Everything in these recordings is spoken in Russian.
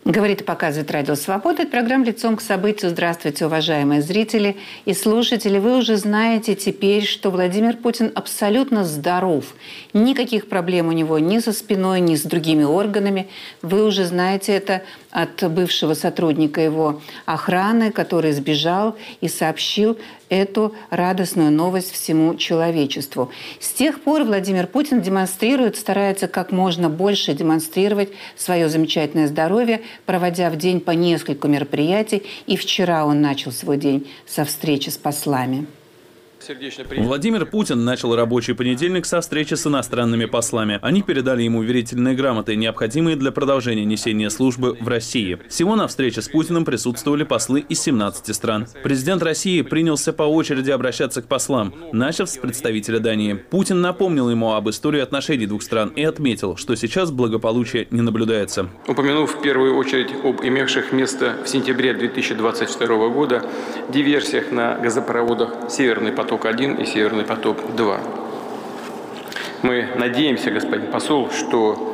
Говорит и показывает Радио Свобода. Это программа «Лицом к событию». Здравствуйте, уважаемые зрители и слушатели. Вы уже знаете теперь, что Владимир Путин абсолютно здоров. Никаких проблем у него ни со спиной, ни с другими органами. Вы уже знаете это от бывшего сотрудника его охраны, который сбежал и сообщил эту радостную новость всему человечеству. С тех пор Владимир Путин демонстрирует, старается как можно больше демонстрировать свое замечательное здоровье, проводя в день по несколько мероприятий. И вчера он начал свой день со встречи с послами. Владимир Путин начал рабочий понедельник со встречи с иностранными послами. Они передали ему верительные грамоты, необходимые для продолжения несения службы в России. Всего на встрече с Путиным присутствовали послы из 17 стран. Президент России принялся по очереди обращаться к послам, начав с представителя Дании. Путин напомнил ему об истории отношений двух стран и отметил, что сейчас благополучия не наблюдается. Упомянув в первую очередь об имевших место в сентябре 2022 года диверсиях на газопроводах «Северный поток-1» и «Северный поток-2». Мы надеемся, господин посол, что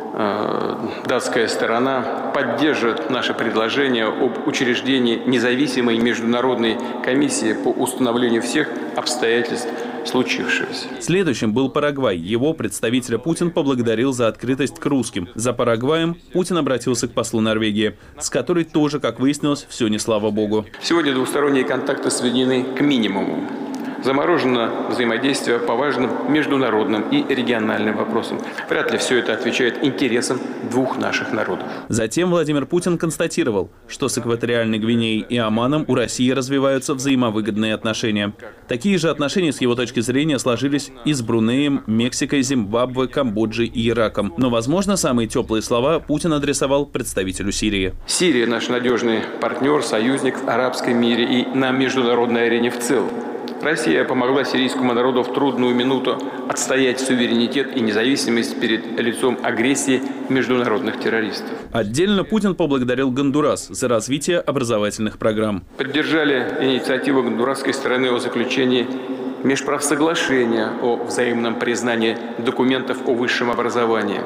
датская сторона поддержит наше предложение об учреждении независимой международной комиссии по установлению всех обстоятельств случившегося. Следующим был Парагвай. Его представителя Путин поблагодарил за открытость к русским. За Парагваем Путин обратился к послу Норвегии, с которой тоже, как выяснилось, все не слава богу. Сегодня двусторонние контакты сведены к минимуму. Заморожено взаимодействие по важным международным и региональным вопросам. Вряд ли все это отвечает интересам двух наших народов. Затем Владимир Путин констатировал, что с Экваториальной Гвинеей и Оманом у России развиваются взаимовыгодные отношения. Такие же отношения с его точки зрения сложились и с Брунеем, Мексикой, Зимбабве, Камбоджей и Ираком. Но, возможно, самые теплые слова Путин адресовал представителю Сирии. Сирия – наш надежный партнер, союзник в арабском мире и на международной арене в целом. Россия помогла сирийскому народу в трудную минуту отстоять суверенитет и независимость перед лицом агрессии международных террористов. Отдельно Путин поблагодарил Гондурас за развитие образовательных программ. Поддержали инициативу гондурасской стороны о заключении межправсоглашения о взаимном признании документов о высшем образовании,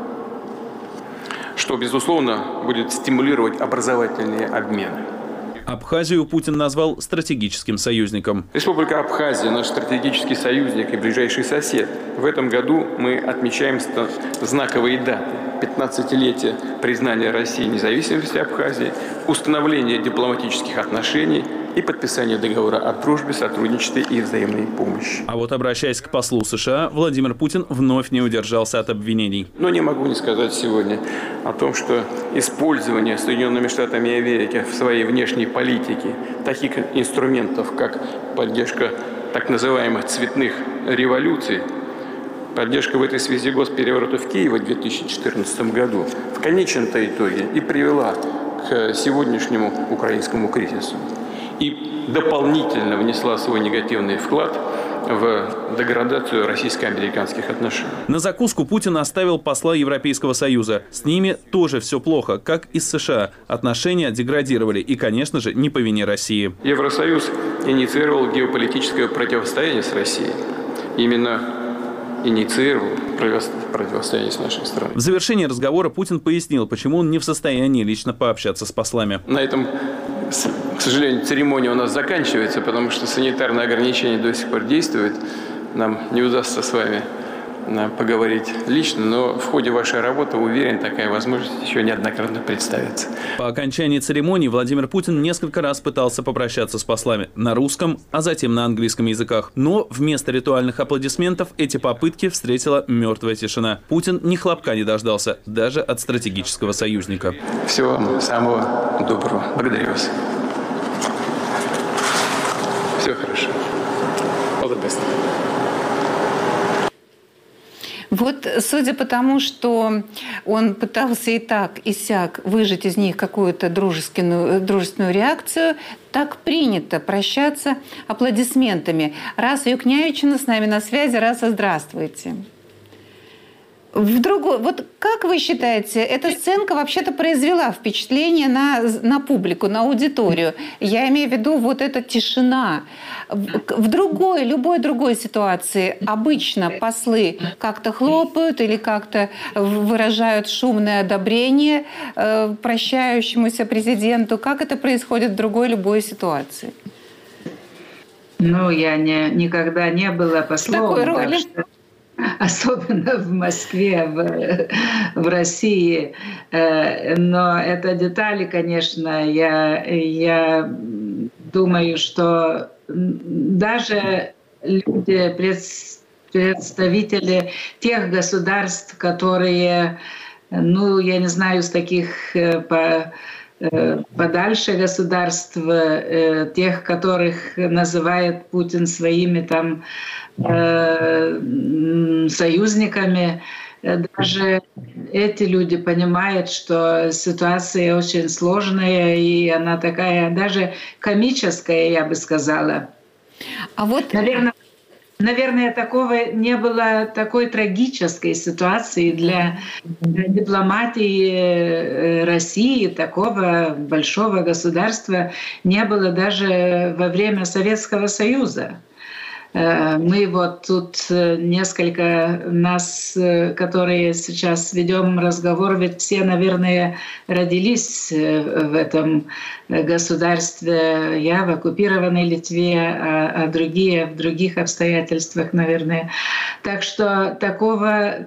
что, безусловно, будет стимулировать образовательные обмены. Абхазию Путин назвал стратегическим союзником. Республика Абхазия – наш стратегический союзник и ближайший сосед. В этом году мы отмечаем знаковые даты. 15-летие признания России независимости Абхазии, установление дипломатических отношений и подписание договора о дружбе, сотрудничестве и взаимной помощи. А вот, обращаясь к послу США, Владимир Путин вновь не удержался от обвинений. Но не могу не сказать сегодня о том, что использование Соединенными Штатами Америки в своей внешней политике таких инструментов, как поддержка так называемых цветных революций, поддержка в этой связи госпереворота в Киеве в 2014 году в конечном-то итоге и привела к сегодняшнему украинскому кризису. И дополнительно внесла свой негативный вклад в деградацию российско-американских отношений. На закуску Путин оставил посла Европейского Союза. С ними тоже все плохо, как и с США. Отношения деградировали и, конечно же, не по вине России. Евросоюз инициировал геополитическое противостояние с Россией. Именно инициировал противостояние с нашей страной. В завершении разговора Путин пояснил, почему он не в состоянии лично пообщаться с послами. На этом, к сожалению, церемония у нас заканчивается, потому что санитарные ограничения до сих пор действуют. Нам не удастся с вами поговорить лично, но в ходе вашей работы, уверен, такая возможность еще неоднократно представится. По окончании церемонии Владимир Путин несколько раз пытался попрощаться с послами на русском, а затем на английском языках. Но вместо ритуальных аплодисментов эти попытки встретила мертвая тишина. Путин ни хлопка не дождался, даже от стратегического союзника. Всего вам самого доброго. Благодарю вас. Все хорошо. All the best. Вот, судя по тому, что он пытался и так, и сяк выжать из них какую-то дружественную реакцию, так принято прощаться аплодисментами. Раса Юкнявичина с нами на связи. Раса, здравствуйте. Вот как вы считаете, эта сценка вообще-то произвела впечатление на публику, на аудиторию? Я имею в виду вот эта тишина. В любой другой ситуации обычно послы как-то хлопают или как-то выражают шумное одобрение прощающемуся президенту. Как это происходит в другой любой ситуации? Ну, я никогда не была послом. В такой роли. Особенно в Москве, в России. Но это детали, конечно, я думаю, что даже люди, представители тех государств, которые, ну, я не знаю, с таких подальше государств, тех, которых называет Путин своими там союзниками, даже эти люди понимают, что ситуация очень сложная, и она такая даже комическая, я бы сказала. А вот... Наверное, такого не было, такой трагической ситуации для дипломатии России, такого большого государства не было даже во время Советского Союза. Мы вот тут несколько нас, которые сейчас ведем разговор, ведь все, наверное, родились в этом государстве. Я в оккупированной Литве, а другие в других обстоятельствах, наверное. Так что такого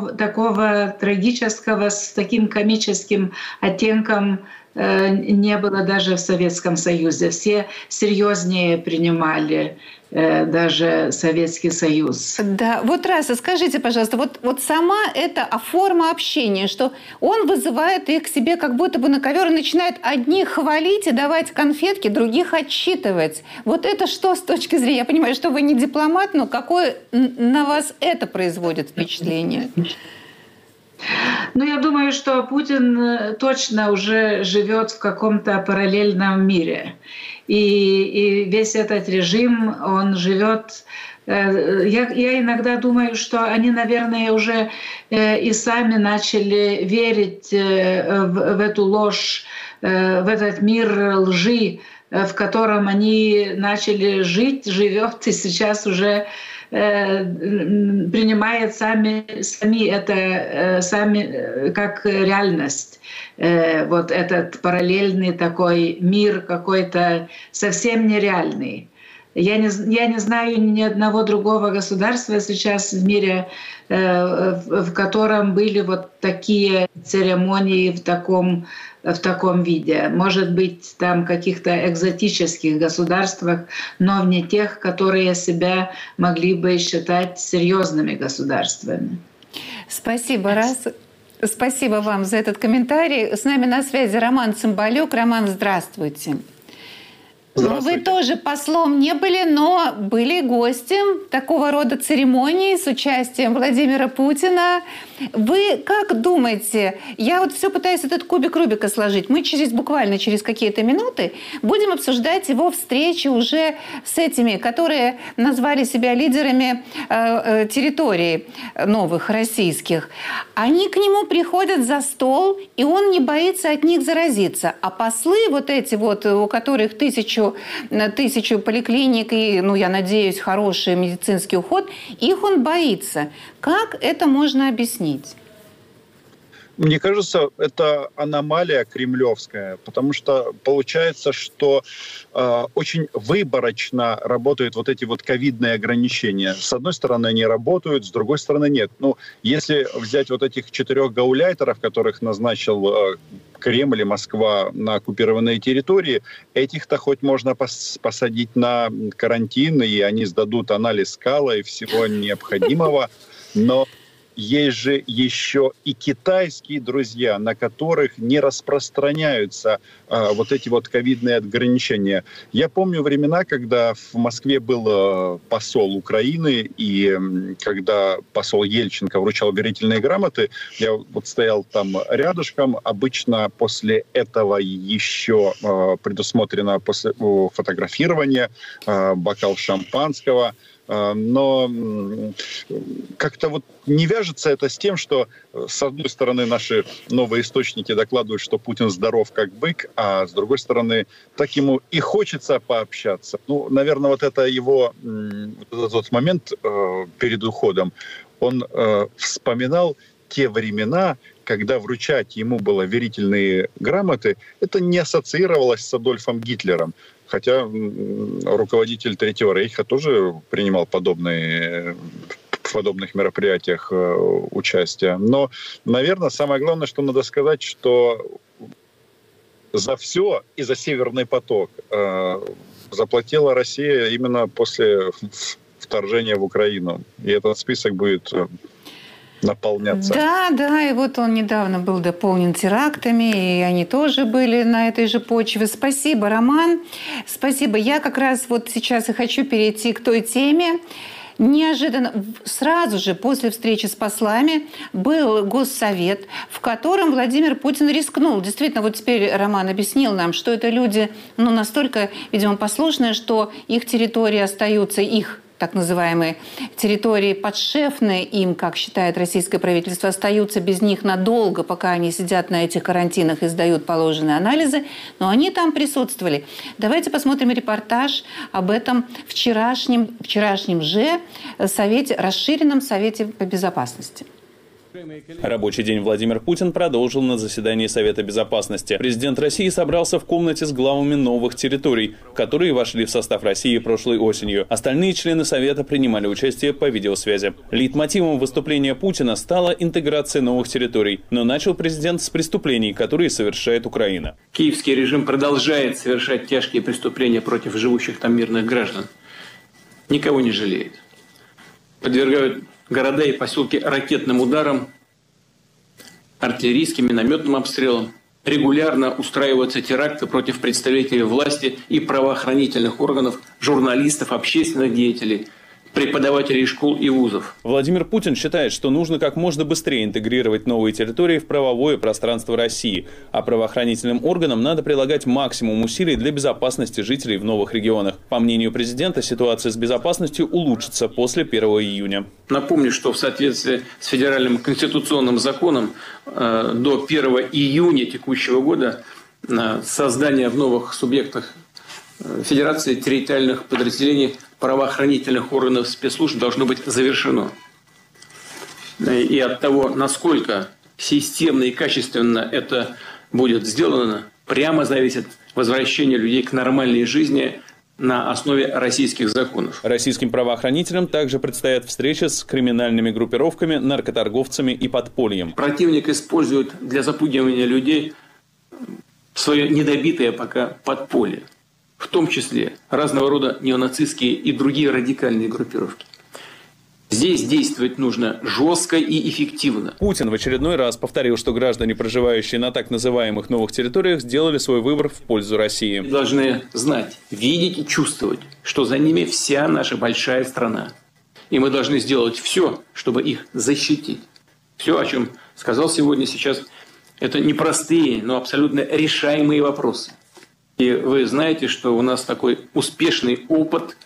трагического с таким комическим оттенком не было даже в Советском Союзе. Все серьезнее принимали даже Советский Союз. Да, вот раз, скажите, пожалуйста, вот сама эта форма общения, что он вызывает их к себе как будто бы на ковер и начинает одних хвалить и давать конфетки, других отчитывать. Вот это что с точки зрения? Я понимаю, что вы не дипломат, но какое на вас это производит впечатление? Ну, я думаю, что Путин точно уже живет в каком-то параллельном мире. И весь этот режим, он живет... Я иногда думаю, что они, наверное, уже и сами начали верить в эту ложь, в этот мир лжи, в котором они начали жить, живет, и сейчас уже принимает сами это как реальность. Вот этот параллельный такой мир какой-то совсем нереальный. Я не знаю ни одного другого государства сейчас в мире, в котором были вот такие церемонии в таком виде. Может быть, там в каких-то экзотических государствах, но не тех, которые себя могли бы считать серьезными государствами. Спасибо, Спасибо вам за этот комментарий. С нами на связи Роман Цымбалюк. Роман, здравствуйте. Вы тоже послом не были, но были гостем такого рода церемонии с участием Владимира Путина. Вы как думаете, я вот все пытаюсь этот кубик Рубика сложить, мы буквально через какие-то минуты будем обсуждать его встречи уже с этими, которые назвали себя лидерами территорий новых российских. Они к нему приходят за стол, и он не боится от них заразиться. А послы вот эти вот, у которых тысячу поликлиник и, ну, я надеюсь, хороший медицинский уход, их он боится. Как это можно объяснить? Мне кажется, это аномалия кремлевская, потому что получается, что очень выборочно работают вот эти вот ковидные ограничения. С одной стороны, они работают, с другой стороны, нет. Ну, если взять вот этих 4 гауляйтеров, которых назначил Кремль и Москва на оккупированной территории, этих-то хоть можно посадить на карантин, и они сдадут анализ кала и всего необходимого, но есть же еще и китайские друзья, на которых не распространяются вот эти вот ковидные ограничения. Я помню времена, когда в Москве был посол Украины, и когда посол Ельченко вручал верительные грамоты, я вот стоял там рядышком. Обычно после этого еще предусмотрено фотографирование, бокал шампанского. но как-то вот не вяжется это с тем, что, с одной стороны, наши новые источники докладывают, что Путин здоров как бык, а с другой стороны, так ему и хочется пообщаться. Ну, наверное, вот это его вот этот момент перед уходом, он вспоминал те времена, когда вручать ему было верительные грамоты, это не ассоциировалось с Адольфом Гитлером. Хотя руководитель Третьего Рейха тоже принимал в подобных мероприятиях участие. Но, наверное, самое главное, что надо сказать, что за все и за Северный поток заплатила Россия именно после вторжения в Украину. И этот список будет наполняться. Да, и вот он недавно был дополнен терактами, и они тоже были на этой же почве. Спасибо, Роман. Спасибо. Я как раз вот сейчас и хочу перейти к той теме. Неожиданно, сразу же после встречи с послами был Госсовет, в котором Владимир Путин рискнул. Действительно, вот теперь Роман объяснил нам, что это люди настолько, видимо, послушные, что их территории остаются, их так называемые территории подшефные им, как считает российское правительство, остаются без них надолго, пока они сидят на этих карантинах и сдают положенные анализы. Но они там присутствовали. Давайте посмотрим репортаж об этом вчерашнем же совете, расширенном Совете по безопасности. Рабочий день Владимир Путин продолжил на заседании Совета Безопасности. Президент России собрался в комнате с главами новых территорий, которые вошли в состав России прошлой осенью. Остальные члены Совета принимали участие по видеосвязи. Лейтмотивом выступления Путина стала интеграция новых территорий. Но начал президент с преступлений, которые совершает Украина. Киевский режим продолжает совершать тяжкие преступления против живущих там мирных граждан. Никого не жалеет. Подвергают города и поселки ракетным ударам, артиллерийским, минометным обстрелам. Регулярно устраиваются теракты против представителей власти и правоохранительных органов, журналистов, общественных деятелей, преподавателей школ и вузов. Владимир Путин считает, что нужно как можно быстрее интегрировать новые территории в правовое пространство России, а правоохранительным органам надо прилагать максимум усилий для безопасности жителей в новых регионах. По мнению президента, ситуация с безопасностью улучшится после 1 июня. Напомню, что в соответствии с федеральным конституционным законом до 1 июня текущего года создание в новых субъектах Федерации территориальных подразделений правоохранительных органов спецслужб должно быть завершено. И от того, насколько системно и качественно это будет сделано, прямо зависит возвращение людей к нормальной жизни на основе российских законов. Российским правоохранителям также предстоят встречи с криминальными группировками, наркоторговцами и подпольем. Противник использует для запугивания людей свое недобитое пока подполье. В том числе разного рода неонацистские и другие радикальные группировки. Здесь действовать нужно жестко и эффективно. Путин в очередной раз повторил, что граждане, проживающие на так называемых новых территориях, сделали свой выбор в пользу России. Мы должны знать, видеть и чувствовать, что за ними вся наша большая страна. И мы должны сделать все, чтобы их защитить. Все, о чем сказал сейчас, это непростые, но абсолютно решаемые вопросы. И вы знаете, что у нас такой успешный опыт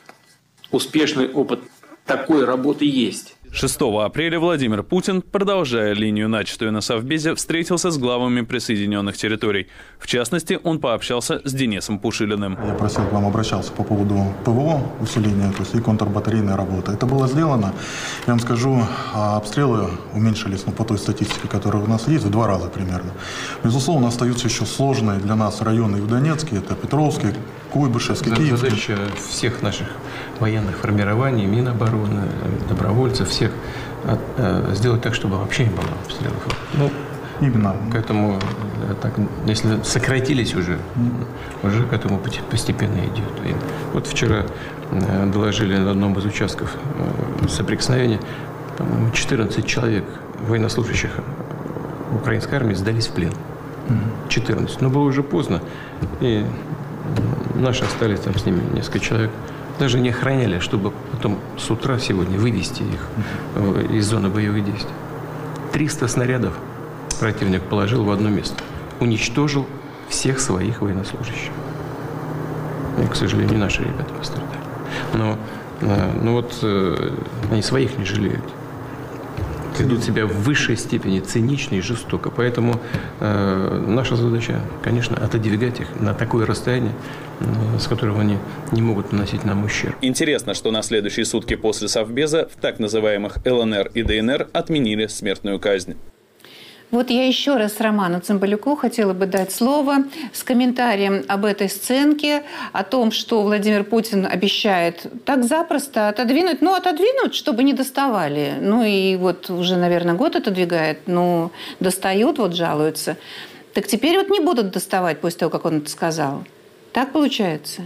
такой работы есть. 6 апреля Владимир Путин, продолжая линию, начатую на Совбезе, встретился с главами присоединенных территорий. В частности, он пообщался с Денисом Пушилиным. Я просил к вам обращаться по поводу ПВО, усиления, то есть и контрбатарейной работы. Это было сделано. Я вам скажу, обстрелы уменьшились по той статистике, которая у нас есть, в 2 раза примерно. Безусловно, остаются еще сложные для нас районы в Донецке. Это Петровский, Куйбышевский, Киевский. Задача всех наших военных формирований, Минобороны, добровольцев, всех сделать так, чтобы вообще не было обстрелов. Именно. К этому, так, если сократились уже к этому постепенно идет. И вот вчера доложили на одном из участков соприкосновения, по-моему, 14 человек, военнослужащих украинской армии, сдались в плен. 14. Но было уже поздно, и наши остались там с ними несколько человек. Даже не охраняли, чтобы потом с утра сегодня вывести их из зоны боевых действий. 300 снарядов противник положил в одно место. Уничтожил всех своих военнослужащих. И, к сожалению, наши ребята пострадали. Но они своих не жалеют. Ведут себя в высшей степени цинично и жестоко. Поэтому наша задача, конечно, отодвигать их на такое расстояние, с которого они не могут наносить нам ущерб. Интересно, что на следующие сутки после Совбеза в так называемых ЛНР и ДНР отменили смертную казнь. Вот я еще раз Роману Цымбалюку хотела бы дать слово с комментарием об этой сценке, о том, что Владимир Путин обещает так запросто отодвинуть, чтобы не доставали. И вот уже, наверное, год отодвигает, достают, жалуются. Так теперь не будут доставать после того, как он это сказал. Так получается?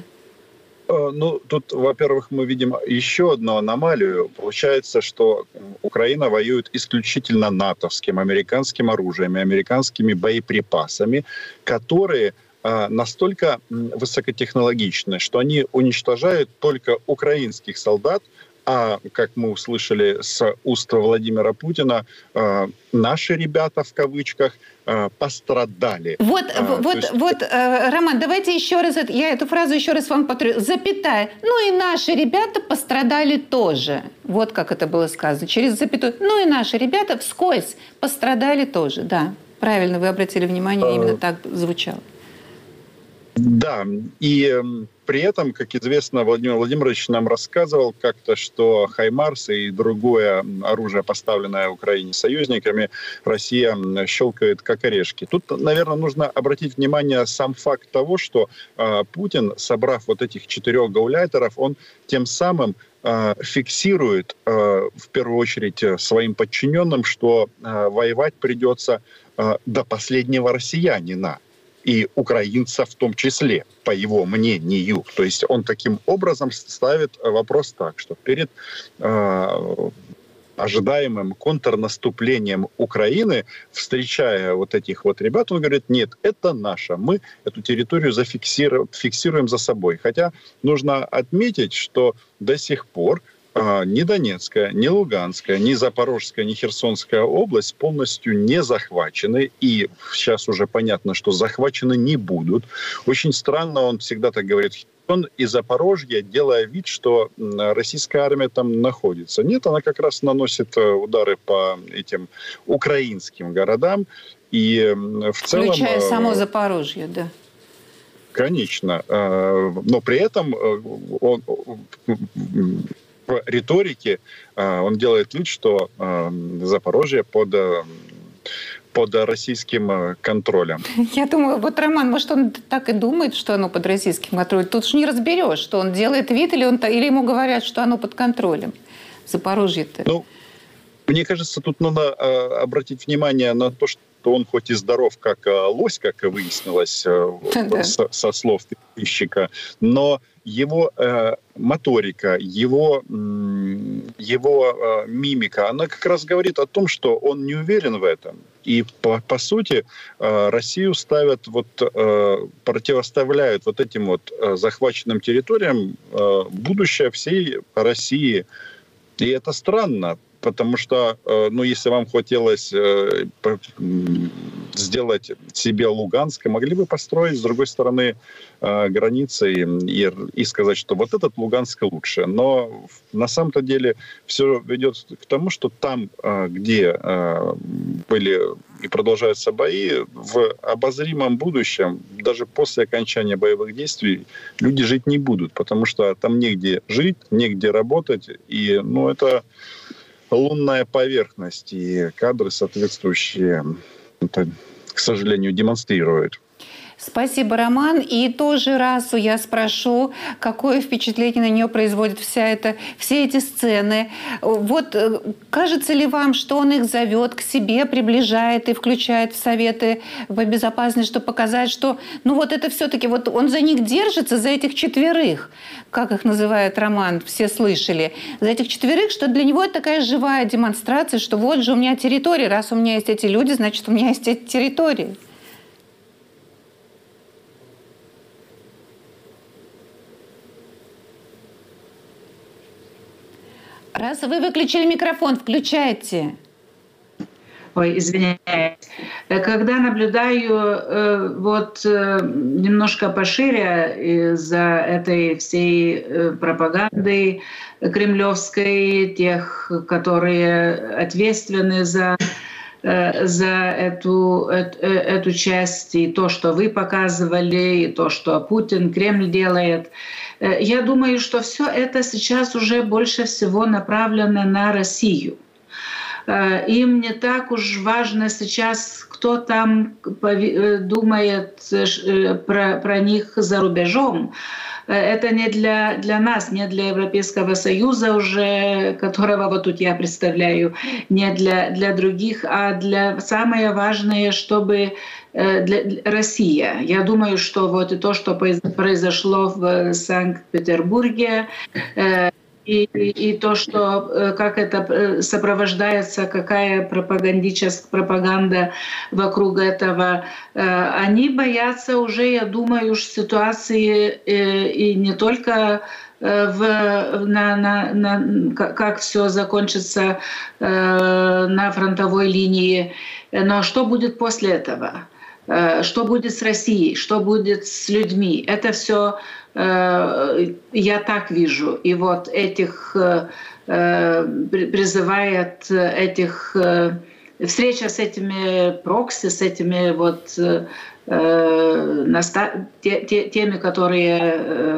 Тут, во-первых, мы видим еще одну аномалию. Получается, что Украина воюет исключительно натовским, американским оружием, американскими боеприпасами, которые настолько высокотехнологичны, что они уничтожают только украинских солдат, а, как мы услышали с уст Владимира Путина, наши ребята, в кавычках, пострадали. Роман, давайте еще раз, я эту фразу еще раз вам повторю, запятая. И наши ребята пострадали тоже. Вот как это было сказано, через запятую. И наши ребята вскользь пострадали тоже. Да, правильно, вы обратили внимание, именно так звучало. Да, и при этом, как известно, Владимир Владимирович нам рассказывал как-то, что «Хаймарс» и другое оружие, поставленное Украине союзниками, Россия щелкает как орешки. Тут, наверное, нужно обратить внимание на сам факт того, что Путин, собрав этих 4 гауляйтеров, он тем самым фиксирует, в первую очередь, своим подчиненным, что воевать придется до последнего россиянина. И украинца в том числе, по его мнению. То есть он таким образом ставит вопрос так, что перед ожидаемым контрнаступлением Украины, встречая этих ребят, он говорит: нет, это наше, мы эту территорию фиксируем за собой. Хотя нужно отметить, что до сих пор ни Донецкая, ни Луганская, ни Запорожская, ни Херсонская область полностью не захвачены. И сейчас уже понятно, что захвачены не будут. Очень странно, он всегда так говорит, Херсон и Запорожье, делая вид, что российская армия там находится. Нет, она как раз наносит удары по этим украинским городам. И в целом... Включая само Запорожье, да. Конечно. Но при этом он... В риторике он делает вид, что Запорожье под российским контролем. Я думаю, Роман, может, он так и думает, что оно под российским контролем. Тут же не разберешь, что он делает вид, или ему говорят, что оно под контролем. Запорожье-то. Мне кажется, тут надо обратить внимание на то, что он хоть и здоров, как лось, как выяснилось со слов сыщика, но его моторика, его мимика, она как раз говорит о том, что он не уверен в этом. И по сути Россию ставят, противоставляют этим захваченным территориям будущее всей России. И это странно. Потому что, если вам хотелось сделать себе Луганск, могли бы построить с другой стороны границы и сказать, что этот Луганск лучше. Но на самом-то деле все ведет к тому, что там, где были и продолжаются бои, в обозримом будущем, даже после окончания боевых действий, люди жить не будут, потому что там негде жить, негде работать. И, это... лунная поверхность, и кадры соответствующие это, к сожалению, демонстрируют. Спасибо, Роман. И тоже Расу я спрошу, какое впечатление на нее производит все эти сцены. Кажется ли вам, что он их зовет к себе, приближает и включает в советы по безопасности, чтобы показать, что это все-таки он за них держится, за этих 4, как их называет Роман, все слышали, за этих 4, что для него это такая живая демонстрация, что вот же у меня территория, раз у меня есть эти люди, значит, у меня есть эти территории. Раз вы выключили микрофон, включайте. Ой, извиняюсь. Когда наблюдаю немножко пошире за этой всей пропагандой кремлевской, тех, которые ответственны за эту часть, и то, что вы показывали, и то, что Путин, Кремль делает. Я думаю, что все это сейчас уже больше всего направлено на Россию. Им не так уж важно сейчас, кто там думает про них за рубежом. Это не для нас, не для Европейского Союза уже, которого вот тут я представляю, не для других, а самое важное, чтобы Россия. Я думаю, что вот и то, что произошло в Санкт-Петербурге, и то, что как это сопровождается, какая пропаганда вокруг этого, они боятся уже, я думаю, ситуации и не только как все закончится на фронтовой линии, но что будет после этого? Что будет с Россией? Что будет с людьми? Это все я так вижу. И вот призывает встреча с этими прокси, с этими теми, которые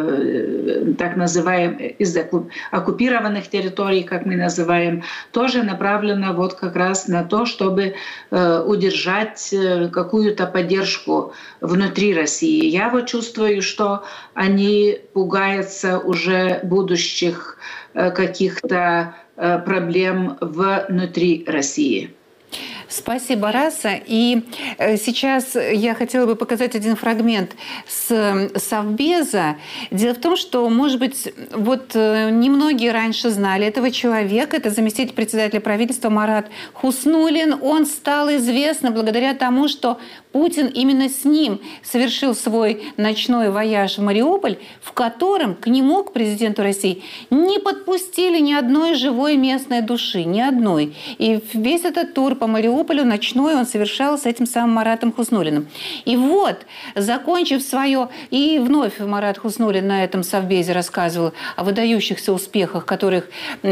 так называем из оккупированных территорий, как мы называем, тоже направлена вот как раз на то, чтобы удержать какую-то поддержку внутри России. Я вот чувствую, что они пугаются уже будущих каких-то проблем внутри России. Спасибо, Раса. И сейчас я хотела бы показать один фрагмент с Совбеза. Дело в том, что, может быть, немногие раньше знали этого человека. Это заместитель председателя правительства Марат Хуснуллин. Он стал известным благодаря тому, что Путин именно с ним совершил свой ночной вояж в Мариуполь, в котором к нему, к президенту России, не подпустили ни одной живой местной души, ни одной. И весь этот тур по Мариуполю ночной он совершал с этим самым Маратом Хуснуллиным. И вот, закончив свое... И вновь Марат Хуснуллин на этом совбезе рассказывал о выдающихся успехах, которых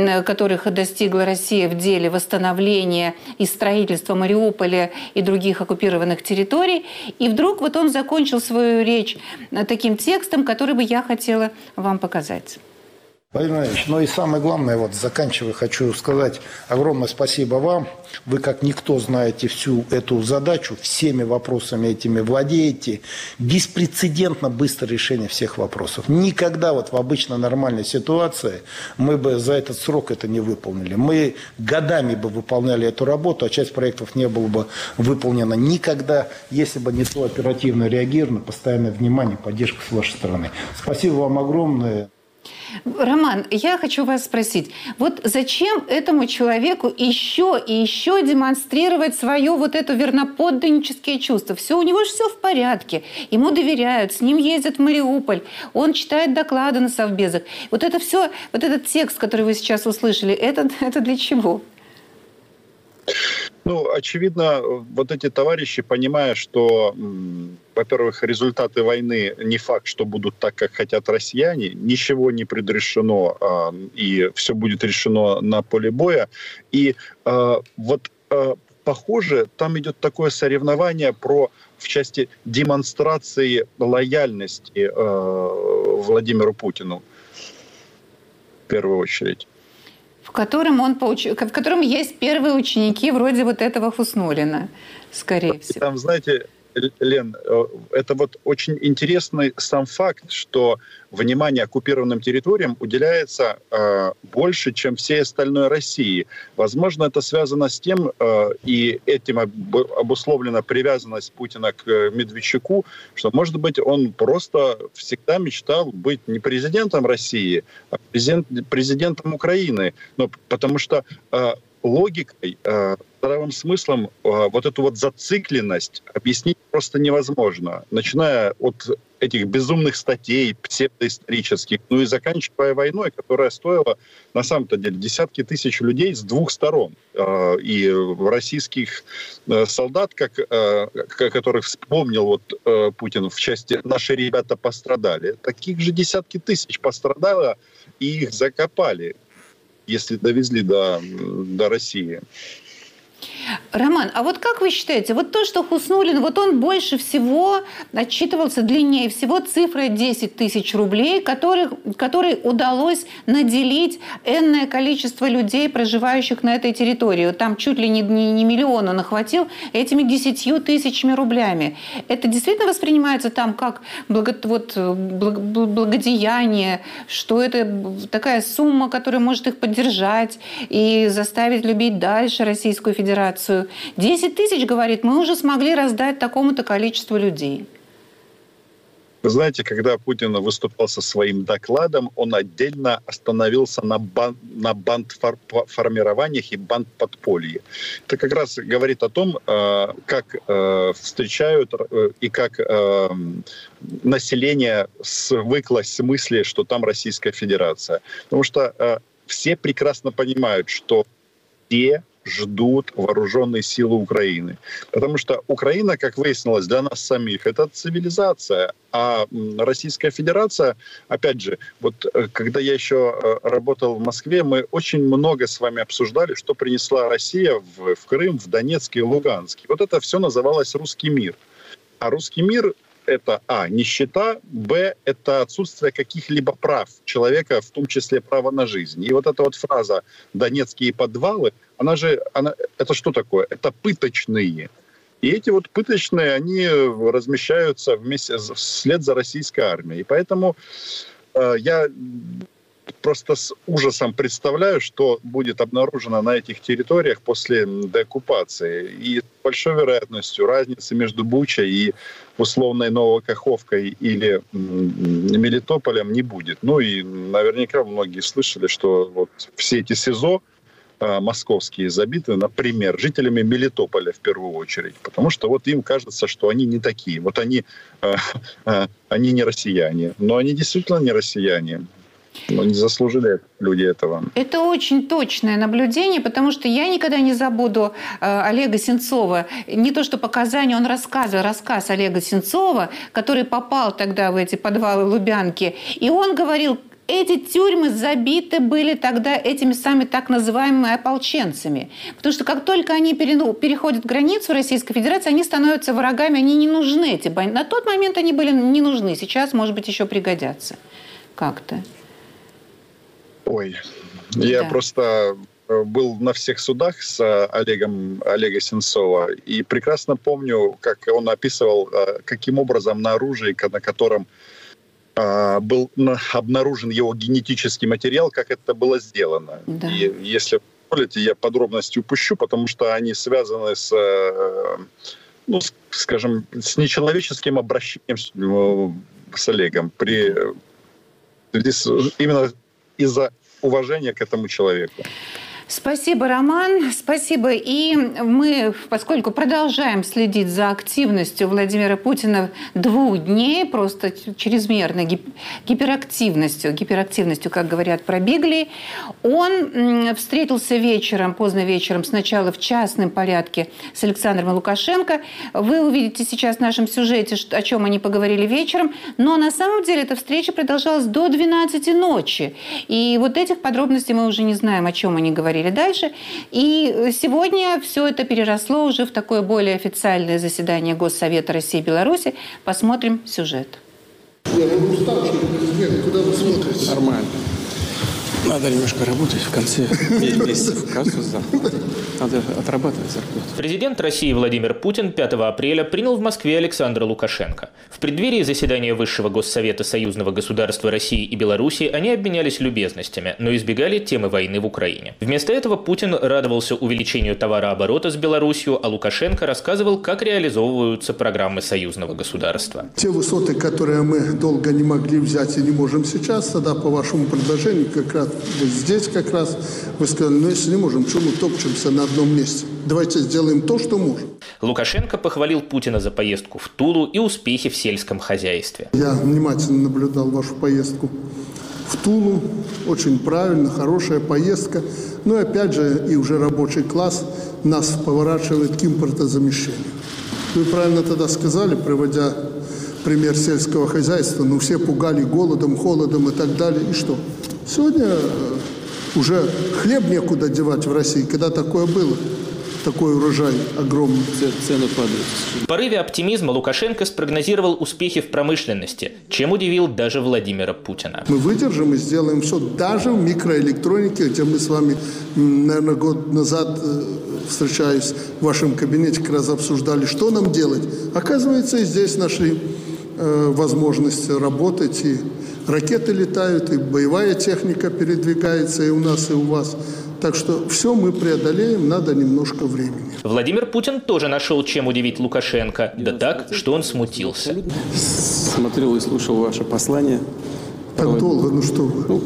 достигла Россия в деле восстановления и строительства Мариуполя и других оккупированных территорий. И вдруг вот он закончил свою речь таким текстом, который бы я хотела вам показать. Владимир Владимирович, ну и самое главное, заканчивая, хочу сказать огромное спасибо вам. Вы как никто знаете всю эту задачу, всеми вопросами этими владеете. Беспрецедентно быстрое решение всех вопросов. Никогда в обычно нормальной ситуации мы бы за этот срок это не выполнили. Мы годами бы выполняли эту работу, а часть проектов не было бы выполнена никогда, если бы не то оперативное реагирование, постоянное внимание, поддержка с вашей стороны. Спасибо вам огромное. Роман, я хочу вас спросить, вот зачем этому человеку еще и еще демонстрировать свое это верноподданнические чувства? Все, у него же все в порядке, ему доверяют, с ним ездят в Мариуполь, он читает доклады на совбезах. Вот это все, этот текст, который вы сейчас услышали, это для чего? Очевидно, эти товарищи, понимая, что, во-первых, результаты войны не факт, что будут так, как хотят россияне, ничего не предрешено, и все будет решено на поле боя. И похоже, там идет такое соревнование в части демонстрации лояльности Владимиру Путину, в первую очередь. В котором есть первые ученики вроде этого Хуснуллина, скорее всего. Там, знаете, Лен, это очень интересный сам факт, что внимание оккупированным территориям уделяется больше, чем всей остальной России. Возможно, это связано с тем, и этим обусловлена привязанность Путина к Медведчуку, что, может быть, он просто всегда мечтал быть не президентом России, а президентом Украины. Потому что логикой, здравым смыслом вот эту вот зацикленность объяснить просто невозможно. Начиная от этих безумных статей псевдоисторических, ну и заканчивая войной, которая стоила на самом-то деле десятки тысяч людей с двух сторон. И российских солдат, которых вспомнил вот Путин в части «Наши ребята пострадали», таких же десятки тысяч пострадало, и их закопали, если довезли до России. Роман, а вот как вы считаете, вот то, что Хуснуллин, вот он больше всего отчитывался, длиннее всего цифрой 10 тысяч рублей, которой удалось наделить энное количество людей, проживающих на этой территории. Там чуть ли не миллион он охватил этими 10 тысячами рублями. Это действительно воспринимается там как благодеяние, что это такая сумма, которая может их поддержать и заставить любить дальше Российскую Федерацию. 10 тысяч, говорит, мы уже смогли раздать такому-то количеству людей. Вы знаете, когда Путин выступал со своим докладом, он отдельно остановился на бандформированиях и бандподполье. Это как раз говорит о том, как встречают и как население свыклось с мыслью, что там Российская Федерация. Потому что все прекрасно понимают, что все ждут вооруженные силы Украины. Потому что Украина, как выяснилось, для нас самих, это цивилизация. А Российская Федерация, опять же, вот когда я еще работал в Москве, мы очень много с вами обсуждали, что принесла Россия в Крым, в Донецк и Луганск. Вот это все называлось «русский мир». А русский мир — это нищета, это отсутствие каких-либо прав человека, в том числе права на жизнь. И вот эта вот фраза «донецкие подвалы», это что такое? Это пыточные. И эти вот пыточные, они размещаются вслед за российской армией. И поэтому я просто с ужасом представляю, что будет обнаружено на этих территориях после деоккупации. И с большой вероятностью разницы между Бучей и условной Новокаховкой или Мелитополем не будет. Ну и наверняка многие слышали, что вот все эти СИЗО московские забиты, например, жителями Мелитополя в первую очередь, потому что вот им кажется, что они не такие. Вот они не россияне, но они действительно не россияне. Но не заслужили люди этого. Это очень точное наблюдение, потому что я никогда не забуду Олега Сенцова. Не то что показания, он рассказывал рассказ Олега Сенцова, который попал тогда в эти подвалы Лубянки. И он говорил, эти тюрьмы забиты были тогда этими самыми так называемыми ополченцами. Потому что как только они переходят границу Российской Федерации, они становятся врагами, они не нужны. На тот момент они были не нужны, сейчас, может быть, еще пригодятся как-то. Ой, я просто был на всех судах с Олега Сенцова и прекрасно помню, как он описывал, каким образом на оружии, на котором был обнаружен его генетический материал, как это было сделано. Да. И если позволите, я подробности упущу, потому что они связаны с нечеловеческим обращением с Олегом. Именно из-за уважения к этому человеку. Спасибо, Роман. Спасибо. И мы, поскольку продолжаем следить за активностью Владимира Путина 2 дней, просто чрезмерной гиперактивностью, как говорят про Биглей, он встретился поздно вечером, сначала в частном порядке с Александром Лукашенко. Вы увидите сейчас в нашем сюжете, о чем они поговорили вечером. Но на самом деле эта встреча продолжалась до 12 ночи. И вот этих подробностей мы уже не знаем, о чем они говорили дальше. И сегодня все это переросло уже в такое более официальное заседание Госсовета России и Беларуси. Посмотрим сюжет. Я уставший президент, куда вы смотрите? Нормально. Надо немножко работать в конце месяца в кассу зарплаты. Надо отрабатывать зарплату. Президент России Владимир Путин 5 апреля принял в Москве Александра Лукашенко. В преддверии заседания Высшего Госсовета союзного государства России и Беларуси они обменялись любезностями, но избегали темы войны в Украине. Вместо этого Путин радовался увеличению товарооборота с Беларусью, а Лукашенко рассказывал, как реализовываются программы союзного государства. Те высоты, которые мы долго не могли взять и не можем сейчас, тогда по вашему предложению как раз вот здесь как раз вы сказали, ну если не можем, что мы топчемся на одном месте? Давайте сделаем то, что можем. Лукашенко похвалил Путина за поездку в Тулу и успехи в сельском хозяйстве. Я внимательно наблюдал вашу поездку в Тулу. Очень правильно, хорошая поездка. Но опять же, и уже рабочий класс нас поворачивает к импортозамещению. Вы правильно тогда сказали, приводя пример сельского хозяйства, ну все пугали голодом, холодом и так далее. И что? Сегодня уже хлеб некуда девать в России, когда такое было. Такой урожай огромный. Цены падают. В порыве оптимизма Лукашенко спрогнозировал успехи в промышленности, чем удивил даже Владимира Путина. Мы выдержим и сделаем все, даже в микроэлектронике, где мы с вами, наверное, год назад, встречаясь в вашем кабинете, как раз обсуждали, что нам делать. Оказывается, и здесь нашли возможность работать, и ракеты летают, и боевая техника передвигается и у нас, и у вас. Так что все мы преодолеем, надо немножко времени. Владимир Путин тоже нашел, чем удивить Лукашенко. Да так, что он смутился. Смотрел и слушал ваше послание. Так долго, ну что вы.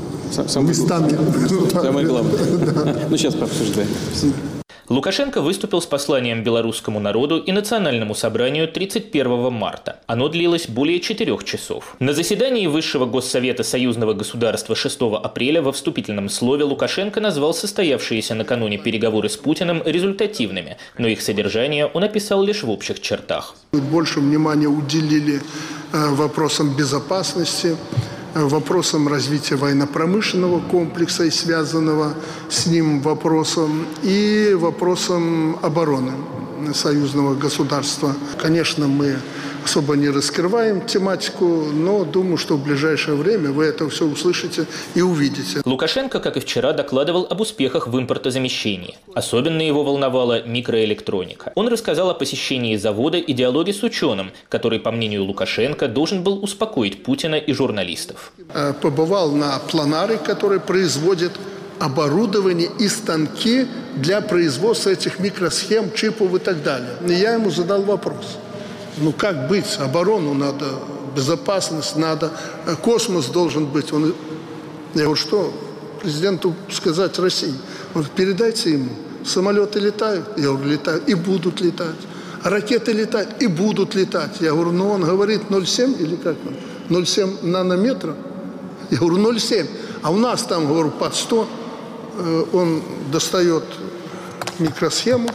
Местами. Самое главное. Ну, сейчас пообсуждаем. Лукашенко выступил с посланием белорусскому народу и Национальному собранию 31 марта. Оно длилось более 4 часов. На заседании Высшего Госсовета Союзного государства 6 апреля во вступительном слове Лукашенко назвал состоявшиеся накануне переговоры с Путиным результативными, но их содержание он описал лишь в общих чертах. Больше внимания уделили вопросам безопасности, вопросам развития военно-промышленного комплекса и связанного с ним вопросом, и вопросам обороны союзного государства. Конечно, мы особо не раскрываем тематику, но думаю, что в ближайшее время вы это все услышите и увидите. Лукашенко, как и вчера, докладывал об успехах в импортозамещении. Особенно его волновала микроэлектроника. Он рассказал о посещении завода и диалоге с ученым, который, по мнению Лукашенко, должен был успокоить Путина и журналистов. Побывал на планаре, который производит оборудование и станки для производства этих микросхем, чипов и так далее. И я ему задал вопрос. Ну как быть? Оборону надо, безопасность надо, космос должен быть. Я говорю, что президенту сказать России? Он говорит, передайте ему. Самолеты летают? Я говорю, летают и будут летать. А ракеты летают и будут летать. Я говорю, ну он говорит 0,7 или как он? 0,7 нанометра? Я говорю, 0,7. А у нас там, говорю, под 100. Он достает микросхему.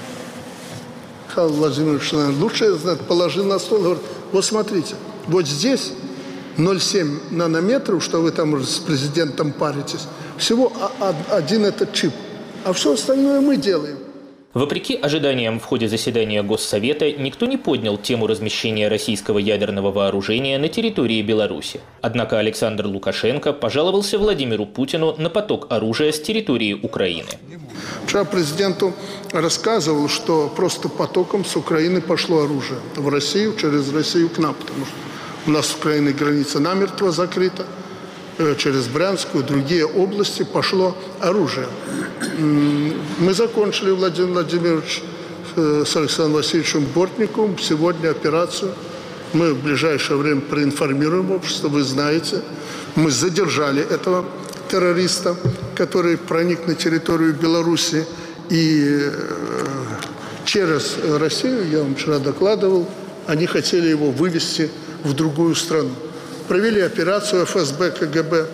Михаил Владимирович, наверное, лучше знает, положил на стол, говорит, вот смотрите, вот здесь 0,7 нанометров, что вы там с президентом паритесь, всего один этот чип, а все остальное мы делаем. Вопреки ожиданиям в ходе заседания Госсовета, никто не поднял тему размещения российского ядерного вооружения на территории Беларуси. Однако Александр Лукашенко пожаловался Владимиру Путину на поток оружия с территории Украины. Вчера президенту рассказывал, что просто потоком с Украины пошло оружие в Россию, через Россию к нам, потому что у нас с Украиной граница намертво закрыта. Через Брянскую, другие области пошло оружие. Мы закончили, Владимир Владимирович, с Александром Васильевичем Бортниковым сегодня операцию. Мы в ближайшее время проинформируем общество, вы знаете. Мы задержали этого террориста, который проник на территорию Беларуси и через Россию, я вам вчера докладывал, они хотели его вывести в другую страну. Провели операцию ФСБ, КГБ,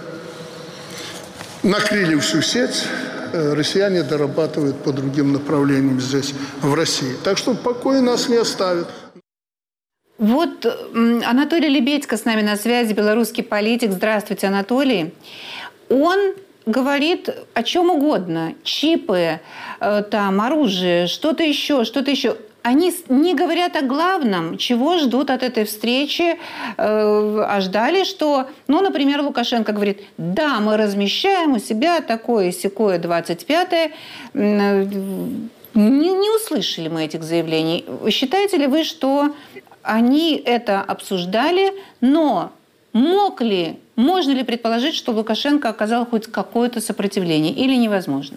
накрыли всю сеть, россияне дорабатывают по другим направлениям здесь, в России. Так что покой нас не оставит. Вот Анатолий Лебедько с нами на связи, белорусский политик. Здравствуйте, Анатолий. Он говорит о чем угодно. Чипы, там, оружие, что-то еще, что-то еще. Они не говорят о главном, чего ждут от этой встречи, а ждали, что, ну, например, Лукашенко говорит, да, мы размещаем у себя такое-сякое 25-е. Не услышали мы этих заявлений. Считаете ли вы, что они это обсуждали, но можно ли предположить, что Лукашенко оказал хоть какое-то сопротивление или невозможно?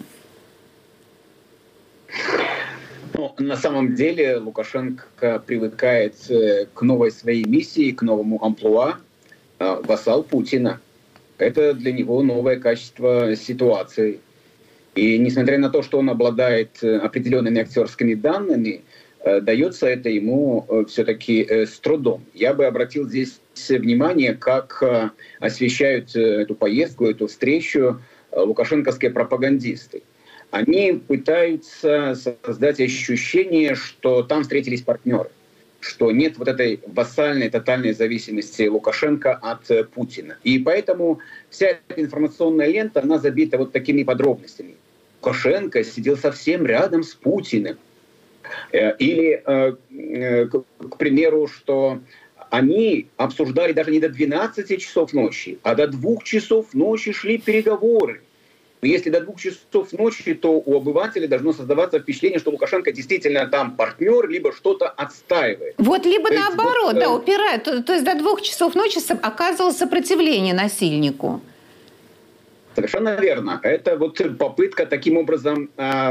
Ну, на самом деле Лукашенко привыкает к новой своей миссии, к новому амплуа, вассал Путина. Это для него новое качество ситуации. И несмотря на то, что он обладает определенными актерскими данными, дается это ему все-таки с трудом. Я бы обратил здесь внимание, как освещают эту поездку, эту встречу лукашенковские пропагандисты. Они пытаются создать ощущение, что там встретились партнеры, что нет вот этой вассальной, тотальной зависимости Лукашенко от Путина. И поэтому вся эта информационная лента, она забита вот такими подробностями. Лукашенко сидел совсем рядом с Путиным. Или, к примеру, что они обсуждали даже не до 12 часов ночи, а до 2 часов ночи шли переговоры. Если до 2 часов ночи, то у обывателей должно создаваться впечатление, что Лукашенко действительно там партнер, либо что-то отстаивает. Вот либо наоборот, да, упирает. То есть до 2 часов ночи оказывалось сопротивление насильнику. Совершенно верно. Это вот попытка таким образом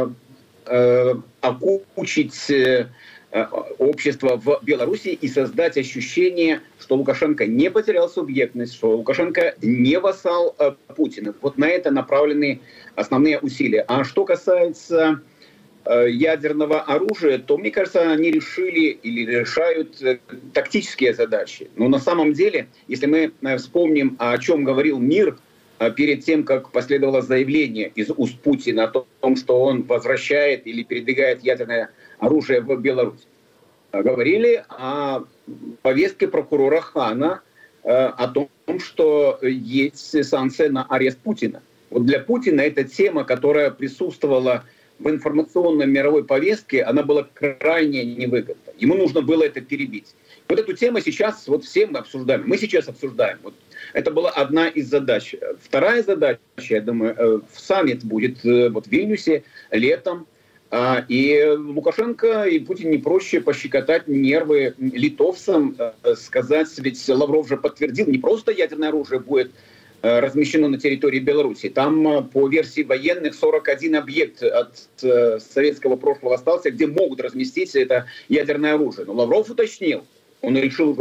окучить общество в Беларуси и создать ощущение, что Лукашенко не потерял субъектность, что Лукашенко не вассал Путина. Вот на это направлены основные усилия. А что касается ядерного оружия, то, мне кажется, они решили или решают тактические задачи. Но на самом деле, если мы вспомним, о чем говорил мир перед тем, как последовало заявление из уст Путина о том, что он возвращает или передвигает ядерное оружие в Беларусь, говорили о повестке прокурора Хана о том, что есть санкция на арест Путина. Вот для Путина эта тема, которая присутствовала в информационной мировой повестке, она была крайне невыгодна. Ему нужно было это перебить. Вот эту тему сейчас вот все мы обсуждаем. Мы сейчас обсуждаем. Вот это была одна из задач. Вторая задача, я думаю, в саммит будет вот в Вильнюсе летом. И Лукашенко и Путин не проще пощекотать нервы литовцам, сказать, ведь Лавров же подтвердил, не просто ядерное оружие будет размещено на территории Беларуси. Там, по версии военных, 41 объект от советского прошлого остался, где могут разместить это ядерное оружие. Но Лавров уточнил, он решил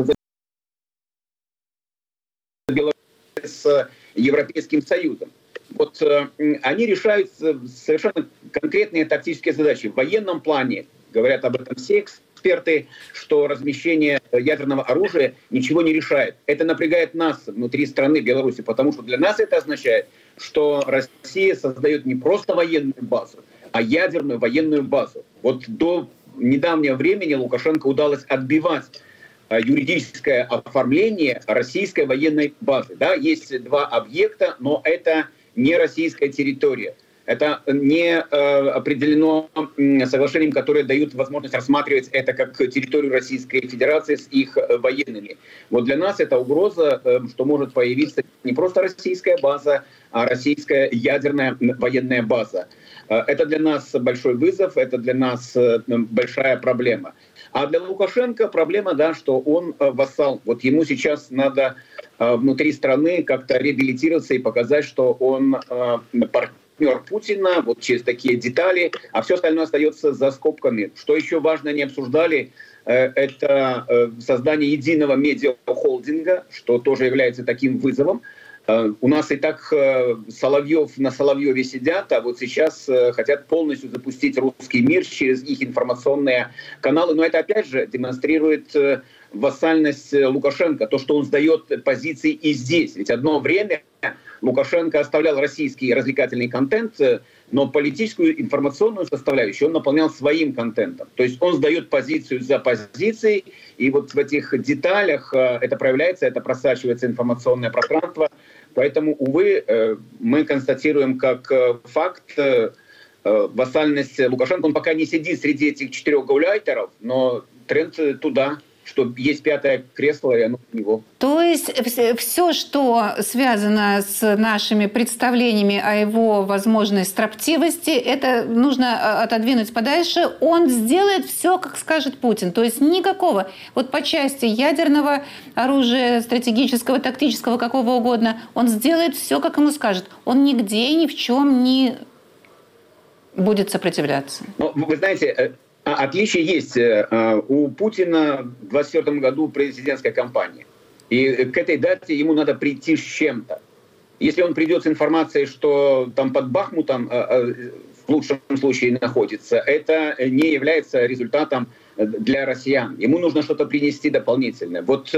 с Европейским Союзом. Вот они решают совершенно конкретные тактические задачи. В военном плане, говорят об этом все эксперты, что размещение ядерного оружия ничего не решает. Это напрягает нас внутри страны Беларуси, потому что для нас это означает, что Россия создает не просто военную базу, а ядерную военную базу. Вот до недавнего времени Лукашенко удалось отбивать юридическое оформление российской военной базы. Да, есть 2 объекта, но это не российская территория. Это не определено соглашением, которое дает возможность рассматривать это как территорию Российской Федерации с их военными. Вот для нас это угроза, что может появиться не просто российская база, а российская ядерная военная база. Это для нас большой вызов, это для нас большая проблема. А для Лукашенко проблема, да, что он вассал. Вот ему сейчас надо внутри страны как-то реабилитироваться и показать, что он партнер Путина, вот через такие детали, а все остальное остается за скобками. Что еще важно, не обсуждали, это создание единого медиахолдинга, что тоже является таким вызовом. У нас и так Соловьев на Соловьеве сидят, а вот сейчас хотят полностью запустить русский мир через их информационные каналы. Но это опять же демонстрирует вассальность Лукашенко, то, что он сдает позиции и здесь. Ведь одно время Лукашенко оставлял российский развлекательный контент, но политическую информационную составляющую он наполнял своим контентом. То есть он сдает позицию за позицией, и вот в этих деталях это проявляется, это просачивается информационное пространство. Поэтому, увы, мы констатируем как факт вассальность Лукашенко. Он пока не сидит среди этих 4 гауляйтеров, но тренд туда, что есть 5-е кресло, и оно у него. То есть все, что связано с нашими представлениями о его возможной строптивости, это нужно отодвинуть подальше. Он сделает все, как скажет Путин. То есть никакого, вот по части ядерного оружия, стратегического, тактического, какого угодно, он сделает все, как ему скажет. Он нигде и ни в чем не будет сопротивляться. Ну, вы знаете, отличие есть. У Путина в 2024 году президентская кампания. И к этой дате ему надо прийти с чем-то. Если он придет с информацией, что там под Бахмутом в лучшем случае находится, это не является результатом для россиян. Ему нужно что-то принести дополнительное. Вот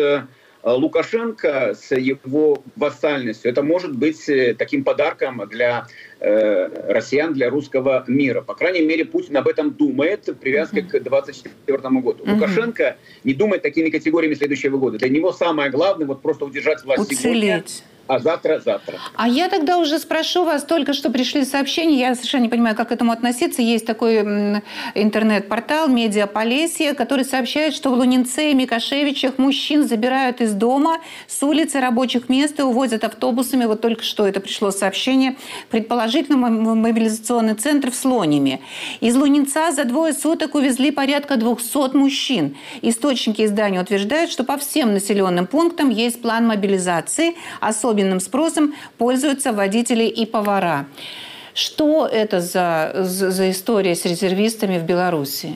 Лукашенко с его вассальностью, это может быть таким подарком для россиян, для русского мира. По крайней мере, Путин об этом думает в привязке к 2024 году. Лукашенко не думает такими категориями следующего года. Для него самое главное вот просто удержать власть сегодня. А завтра. А я тогда уже спрошу вас, только что пришли сообщения, я совершенно не понимаю, как к этому относиться. Есть такой интернет-портал «Медиаполесье», который сообщает, что в Лунинце и Микошевичах мужчин забирают из дома, с улицы, рабочих мест и увозят автобусами. Вот только что это пришло сообщение. Предположительно, мобилизационный центр в Слониме. Из Лунинца за 2 суток увезли порядка 200 мужчин. Источники издания утверждают, что по всем населенным пунктам есть план мобилизации, особенным спросом пользуются водители и повара. Что это за история с резервистами в Беларуси?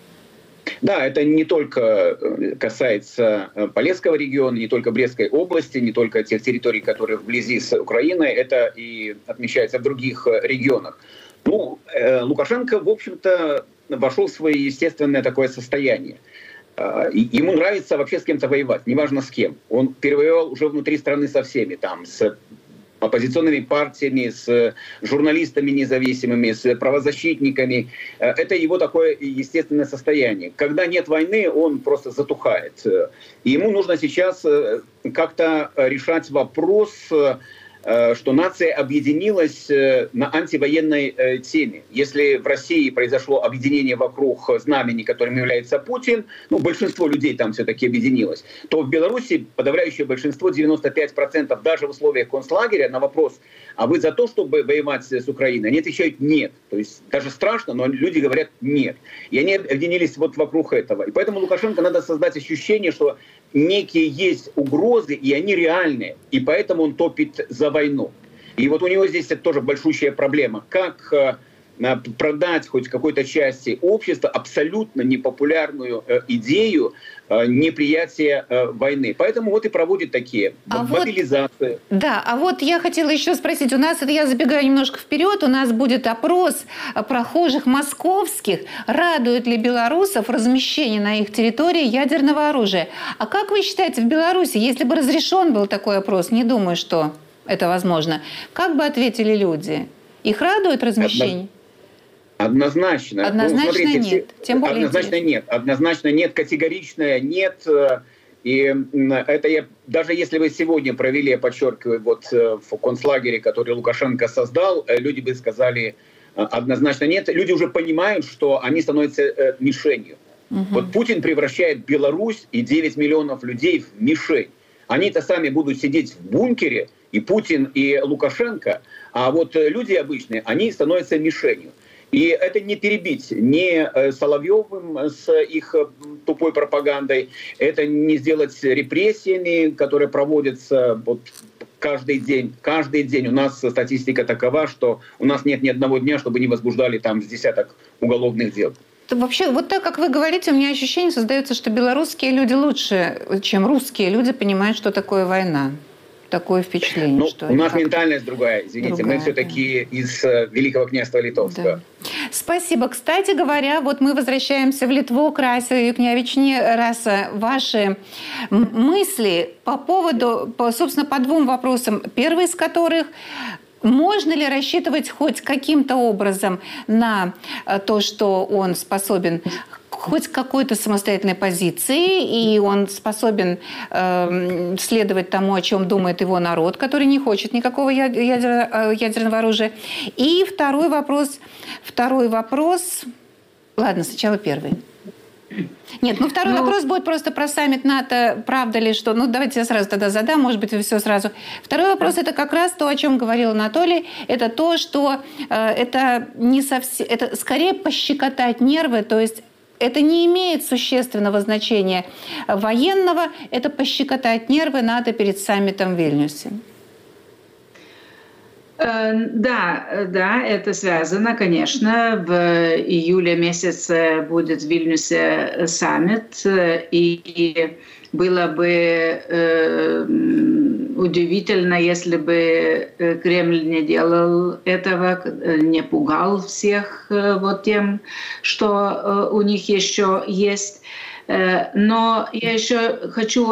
Да, это не только касается Полесского региона, не только Брестской области, не только тех территорий, которые вблизи с Украиной, это и отмечается в других регионах. Лукашенко, в общем-то, вошел в свое естественное такое состояние. Ему нравится вообще с кем-то воевать, неважно с кем. Он перевоевал уже внутри страны со всеми, там, с оппозиционными партиями, с журналистами независимыми, с правозащитниками. Это его такое естественное состояние. Когда нет войны, он просто затухает. И ему нужно сейчас как-то решать вопрос, что нация объединилась на антивоенной теме. Если в России произошло объединение вокруг знамени, которым является Путин, большинство людей там все-таки объединилось, то в Беларуси подавляющее большинство, 95%, даже в условиях концлагеря, на вопрос, а вы за то, чтобы воевать с Украиной, они отвечают нет. То есть даже страшно, но люди говорят нет. И они объединились вот вокруг этого. И поэтому Лукашенко надо создать ощущение, что некие есть угрозы, и они реальные. И поэтому он топит за войну. И вот у него здесь тоже большущая проблема. Как продать хоть какой-то части общества абсолютно непопулярную идею неприятия войны. Поэтому вот и проводит такие мобилизации. А вот я хотела еще спросить. У нас, это я забегаю немножко вперед, у нас будет опрос прохожих московских. Радует ли белорусов размещение на их территории ядерного оружия? А как вы считаете, в Беларуси, если бы разрешен был такой опрос, не думаю, что это возможно, как бы ответили люди? Их радует размещение? Однозначно. Смотрите, нет. Тем более однозначно нет, категоричное нет. И это даже если вы сегодня провели, я подчеркиваю, вот в концлагере, который Лукашенко создал, люди бы сказали однозначно нет. Люди уже понимают, что они становятся мишенью. Вот Путин превращает Беларусь и 9 миллионов людей в мишень. Они-то сами будут сидеть в бункере, и Путин, и Лукашенко, а вот люди обычные, они становятся мишенью. И это не перебить ни Соловьевым с их тупой пропагандой, это не сделать репрессиями, которые проводятся вот каждый день. Каждый день у нас статистика такова, что у нас нет ни одного дня, чтобы не возбуждали там с десяток уголовных дел. Вообще, вот так, как вы говорите, у меня ощущение создается, что белорусские люди лучше, чем русские люди, понимают, что такое война. Такое впечатление, что... У нас ментальность другая, извините. Мы все-таки из Великого княжества Литовского. Да. Спасибо. Кстати говоря, вот мы возвращаемся в Литву, Красю и Юкнявични. Раз ваши мысли по поводу, собственно, по 2 вопросам. Первый из которых... Можно ли рассчитывать хоть каким-то образом на то, что он способен хоть какой-то самостоятельной позиции, и он способен следовать тому, о чем думает его народ, который не хочет никакого ядерного оружия? И второй вопрос. Ладно, сначала первый. Нет, второй вопрос будет просто про саммит НАТО. Правда ли, что... давайте я сразу тогда задам, может быть, все сразу. Второй вопрос – это как раз то, о чем говорил Анатолий. Это то, что это не совсем... Это скорее пощекотать нервы, то есть это не имеет существенного значения военного, это пощекотать нервы НАТО перед саммитом в Вильнюсе. Да, это связано, конечно. В июле месяце будет в Вильнюсе саммит, и было бы удивительно, если бы Кремль не делал этого, не пугал всех вот тем, что у них еще есть. Но я еще хочу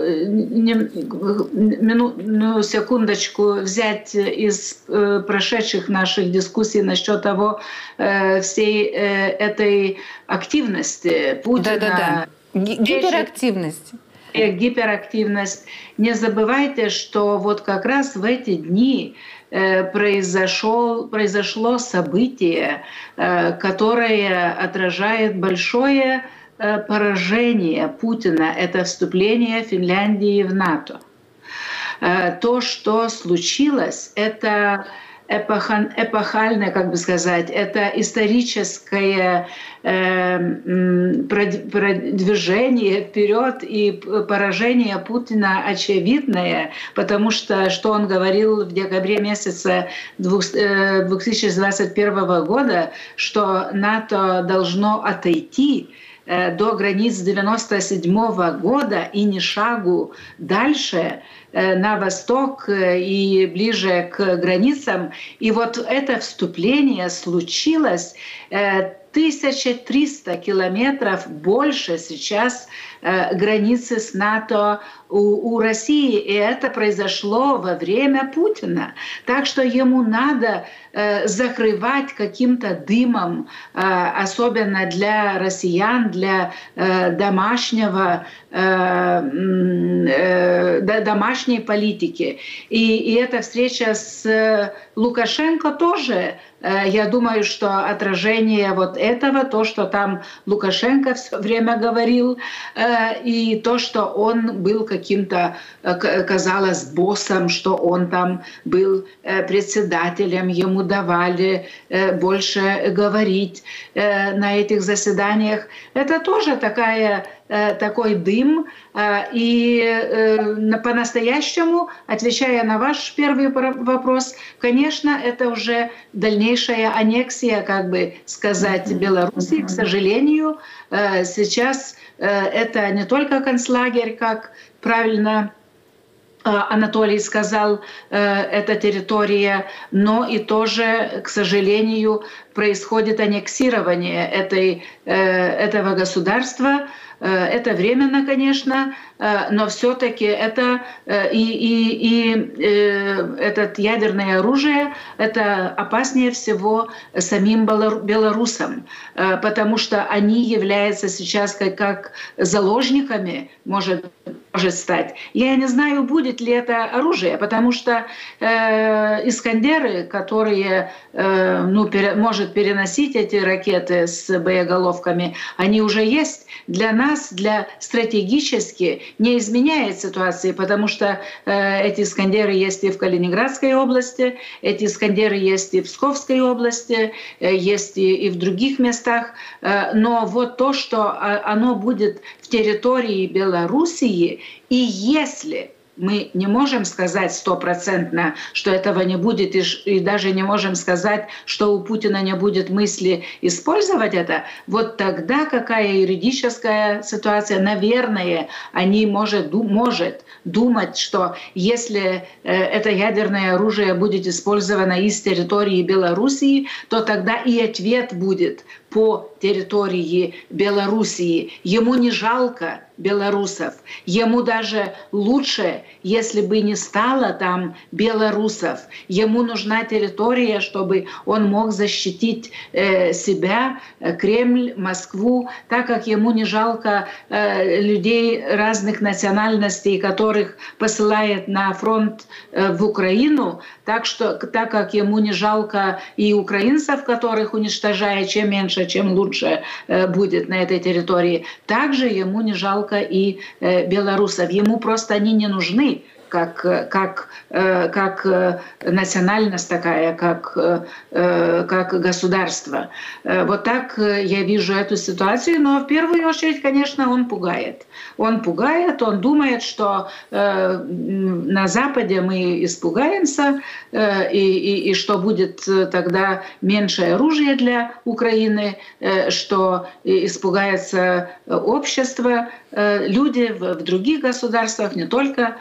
секундочку взять из прошедших наших дискуссий насчет того, всей этой активности Путина. Да-да-да. Гиперактивность. Гиперактивность. Не забывайте, что вот как раз в эти дни произошло событие, которое отражает большое поражение Путина. Это вступление Финляндии в НАТО. То, что случилось, это эпохальное, как бы сказать, это историческое продвижение вперед и поражение Путина очевидное, потому что он говорил в декабре месяце 2021 года, что НАТО должно отойти до границ 1997 года и ни шагу дальше на восток и ближе к границам. И вот это вступление случилось 1300 километров больше сейчас границы с НАТО у России. И это произошло во время Путина. Так что ему надо закрывать каким-то дымом, особенно для россиян, для домашней политики. И эта встреча с Лукашенко тоже, я думаю, что отражение вот этого, то, что там Лукашенко все время говорил, и то, что он был каким-то, казалось, боссом, что он там был председателем, ему давали больше говорить на этих заседаниях. Это тоже такой дым. И по-настоящему, отвечая на ваш первый вопрос, конечно, это уже дальнейшая аннексия, как бы сказать, Беларуси. К сожалению, сейчас это не только концлагерь, как правильно Анатолий сказал, эта территория, но и тоже, к сожалению, происходит аннексирование этого государства. Это временно, конечно, но все-таки это это ядерное оружие, это опаснее всего самим белорусам, потому что они являются сейчас как заложниками, может стать. Я не знаю, будет ли это оружие, потому что «Искандеры», которые может переносить эти ракеты с боеголовками, они уже есть. Для нас, стратегически не изменяет ситуации, потому что эти «Искандеры» есть и в Калининградской области, эти «Искандеры» есть и в Псковской области, есть и в других местах. Но вот то, что оно будет в территории Белоруссии, и если мы не можем сказать 100%, что этого не будет, и даже не можем сказать, что у Путина не будет мысли использовать это, вот тогда какая юридическая ситуация? Наверное, они может думать, что если это ядерное оружие будет использовано из территории Белоруссии, то тогда и ответ будет по территории Белоруссии. Ему не жалко белорусов. Ему даже лучше, если бы не стало там белорусов. Ему нужна территория, чтобы он мог защитить себя, Кремль, Москву, так как ему не жалко людей разных национальностей, которых посылает на фронт в Украину, так как ему не жалко и украинцев, которых уничтожает, чем меньше, чем лучше будет на этой территории. Также ему не жалко и белорусов. Ему просто они не нужны как национальность такая, как государство. Вот так я вижу эту ситуацию, но в первую очередь, конечно, он пугает. Он думает, что на Западе мы испугаемся, и что будет тогда меньше оружия для Украины, что испугается общество люди в других государствах, не только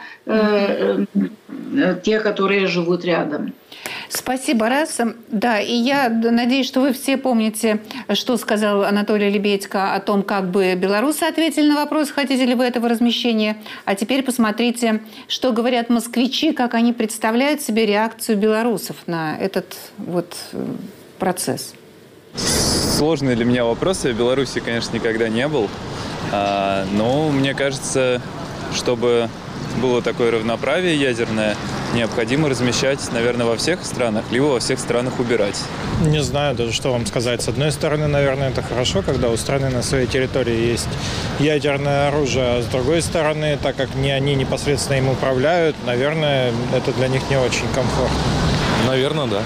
те, которые живут рядом. Спасибо, Раса. Да, и я надеюсь, что вы все помните, что сказал Анатолий Лебедько о том, как бы белорусы ответили на вопрос, хотите ли вы этого размещения. А теперь посмотрите, что говорят москвичи, как они представляют себе реакцию белорусов на этот вот процесс. Сложный для меня вопрос. Я в Беларуси, конечно, никогда не был. Но мне кажется, чтобы было такое равноправие ядерное, необходимо размещать, наверное, во всех странах, либо во всех странах убирать. Не знаю даже, что вам сказать. С одной стороны, наверное, это хорошо, когда у страны на своей территории есть ядерное оружие, а с другой стороны, так как не они непосредственно им управляют, наверное, это для них не очень комфортно. Наверное, да.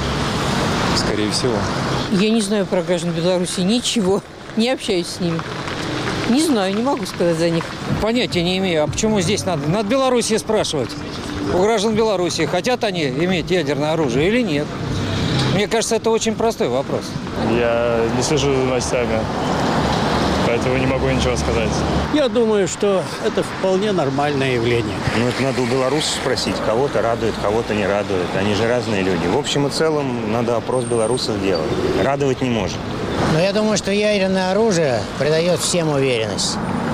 Скорее всего. Я не знаю про граждан Беларуси ничего, не общаюсь с ними. Не знаю, не могу сказать за них. Понятия не имею. А почему здесь надо? Надо Белоруссии спрашивать. У граждан Беларуси хотят они иметь ядерное оружие или нет? Мне кажется, это очень простой вопрос. Я не слежу за новостями, поэтому не могу ничего сказать. Я думаю, что это вполне нормальное явление. Ну, это надо у белорусов спросить. Кого-то радует, кого-то не радует. Они же разные люди. В общем и целом, надо опрос белорусов делать. Радовать не может. Но я думаю, что ядерное оружие придает всем уверенность.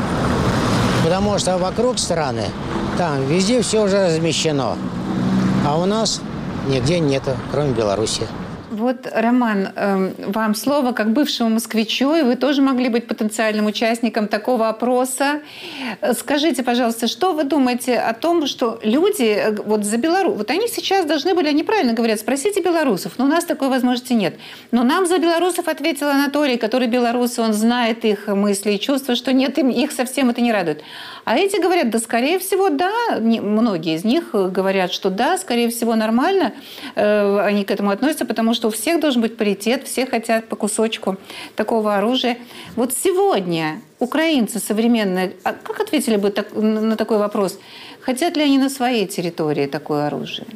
Потому что вокруг страны, там везде все уже размещено. А у нас нигде нету, кроме Беларуси. Вот, Роман, вам слово как бывшему москвичу, и вы тоже могли быть потенциальным участником такого опроса. Скажите, пожалуйста, что вы думаете о том, что люди вот за Беларусь, вот они сейчас должны были, они правильно говорят, спросите белорусов, но у нас такой возможности нет. Но нам за белорусов ответил Анатолий, который белорус, он знает их мысли и чувства, что нет, их совсем это не радует. А эти говорят, да, скорее всего, да. Многие из них говорят, что да, скорее всего, нормально. Они к этому относятся, потому что у всех должен быть паритет, все хотят по кусочку такого оружия. Вот сегодня украинцы современные, как ответили бы на такой вопрос? Хотят ли они на своей территории такое оружие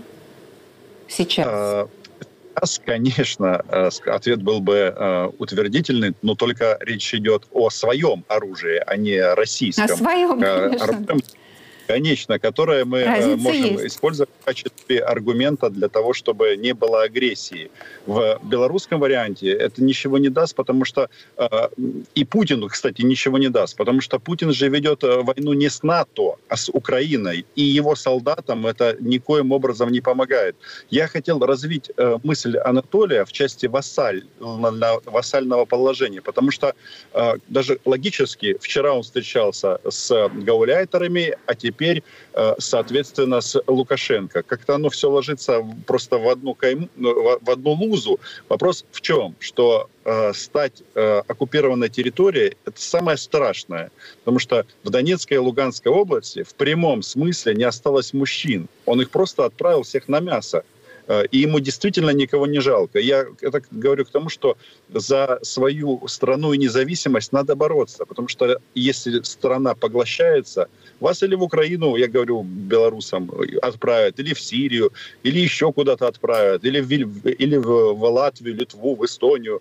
сейчас? Конечно, ответ был бы утвердительный, но только речь идет о своем оружии, а не российском. О своем, конечно. Конечно, которое мы можем использовать в качестве аргумента для того, чтобы не было агрессии. В белорусском варианте это ничего не даст, потому что и Путину, кстати, ничего не даст, потому что Путин же ведет войну не с НАТО, а с Украиной, и его солдатам это никоим образом не помогает. Я хотел развить мысль Анатолия в части вассального положения, потому что даже логически вчера он встречался с гауляйтерами, а теперь, соответственно, с Лукашенко. Как-то оно все ложится просто в одну лузу. Вопрос в чем? Что стать оккупированной территорией – это самое страшное. Потому что в Донецкой и Луганской области в прямом смысле не осталось мужчин. Он их просто отправил всех на мясо. И ему действительно никого не жалко. Я это говорю к тому, что за свою страну и независимость надо бороться. Потому что если страна поглощается, вас или в Украину, я говорю белорусам, отправят, или в Сирию, или еще куда-то отправят, или в Латвию, Литву, в Эстонию.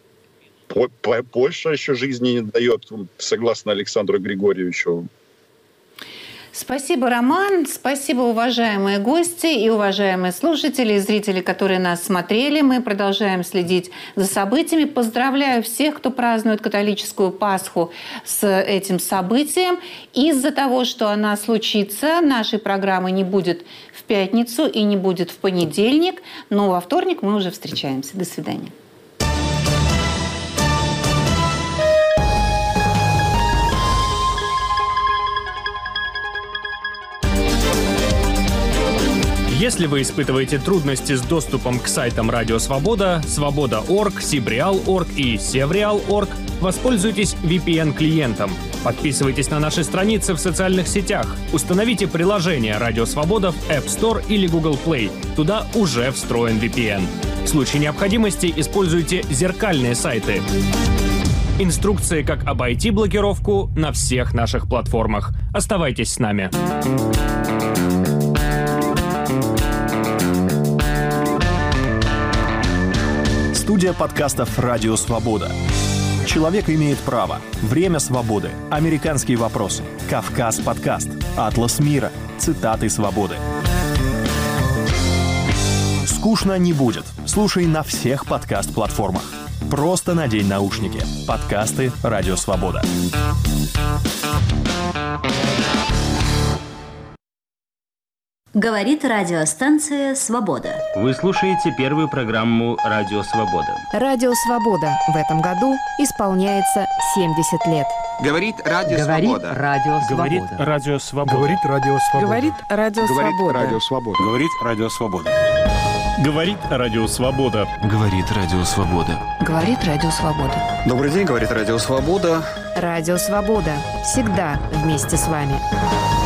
Польша еще жизни не дает, согласно Александру Григорьевичу. Спасибо, Роман. Спасибо, уважаемые гости и уважаемые слушатели и зрители, которые нас смотрели. Мы продолжаем следить за событиями. Поздравляю всех, кто празднует католическую Пасху с этим событием. Из-за того, что она случится, нашей программы не будет в пятницу и не будет в понедельник. Но во вторник мы уже встречаемся. До свидания. Если вы испытываете трудности с доступом к сайтам Радио Свобода, Свобода.орг, Сибреал.орг и Севреал.орг, воспользуйтесь VPN-клиентом. Подписывайтесь на наши страницы в социальных сетях. Установите приложение Радио Свобода в App Store или Google Play. Туда уже встроен VPN. В случае необходимости используйте зеркальные сайты. Инструкции, как обойти блокировку, на всех наших платформах. Оставайтесь с нами. Студия подкастов «Радио Свобода». Человек имеет право. Время свободы. Американские вопросы. Кавказ подкаст. Атлас мира. Цитаты свободы. Скучно не будет. Слушай на всех подкаст-платформах. Просто надень наушники. Подкасты «Радио Свобода». Говорит радиостанция «Свобода». Вы слушаете первую программу «Радио Свобода». «Радио Свобода» в этом году исполняется 70 лет. Говорит Радио Свобода. Говорит Радио Свобода. Говорит Радио Свобода. Говорит Радио Свобода. Говорит Радио Свобода. Говорит Радио Свобода. Говорит Радио Свобода. Говорит Радио Свобода. Говорит Радио Свобода. Добрый день, говорит Радио Свобода. Радио Свобода. Всегда вместе с вами.